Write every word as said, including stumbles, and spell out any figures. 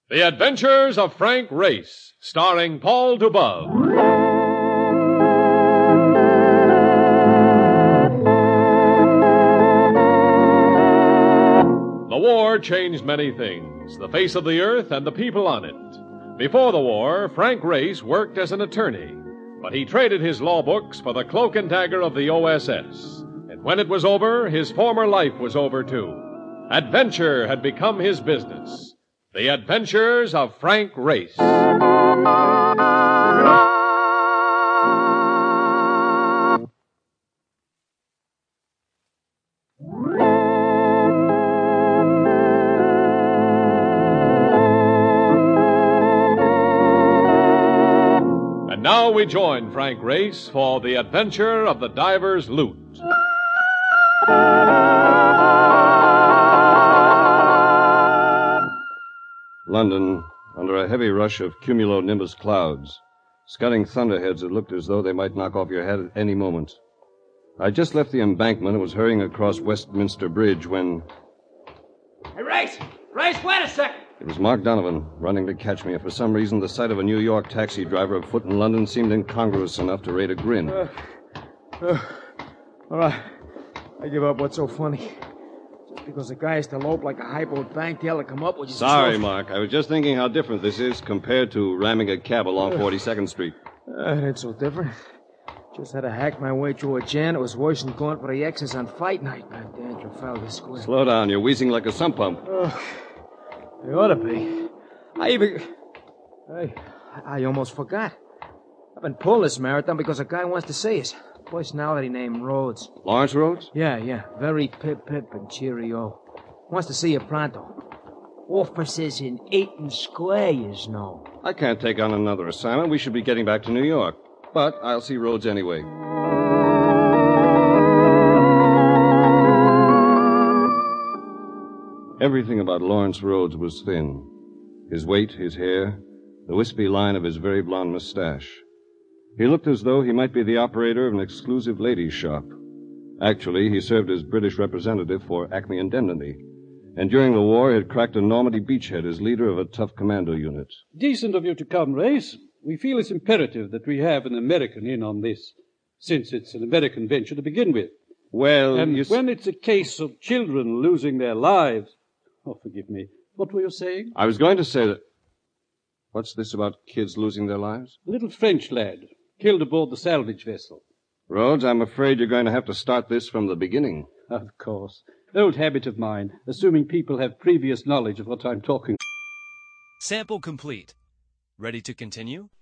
The Adventures of Frank Race, starring Paul Dubov. The war changed many things, the face of the earth and the people on it. Before the war, Frank Race worked as an attorney, but he traded his law books for the cloak and dagger of the O S S. And when it was over, his former life was over too. Adventure had become his business. The Adventures of Frank Race. And now we join Frank Race for the adventure of the diver's loot. London, under a heavy rush of cumulonimbus clouds, scudding thunderheads that looked as though they might knock off your head at any moment. I just left the embankment and was hurrying across Westminster Bridge when... Hey, Race! Race, wait a second! It was Mark Donovan, running to catch me, and for some reason the sight of a New York taxi driver afoot in London seemed incongruous enough to rate a grin. Uh, uh, all right. I give up. What's so funny? Just because a guy has to lope like a highboat banktail to come up with you. Sorry, so... Mark. I was just thinking how different this is compared to ramming a cab along uh, forty-second Street. Uh, it ain't so different. Just had to hack my way through a jam. It was worse than going for the X's on fight night back there in Trafalgar Square. Slow down. You're wheezing like a sump pump. Uh, It ought to be. I even... Hey, I almost forgot. I've been pulling this marathon because a guy wants to see us. Personality named Rhodes. Lawrence Rhodes? Yeah, yeah. Very pip-pip and cheerio. Wants to see you pronto. Offices in Eaton Square, you know. I can't take on another assignment. We should be getting back to New York. But I'll see Rhodes anyway. Everything about Lawrence Rhodes was thin. His weight, his hair, the wispy line of his very blonde mustache. He looked as though he might be the operator of an exclusive ladies' shop. Actually, he served as British representative for Acme Indemnity, and during the war had cracked a Normandy beachhead as leader of a tough commando unit. Decent of you to come, Race. We feel it's imperative that we have an American in on this, since it's an American venture to begin with. Well, and you... when it's a case of children losing their lives... Oh, forgive me. What were you saying? I was going to say that... What's this about kids losing their lives? A little French lad, killed aboard the salvage vessel. Rhodes, I'm afraid you're going to have to start this from the beginning. Of course. Old habit of mine, assuming people have previous knowledge of what I'm talking. Sample complete. Ready to continue?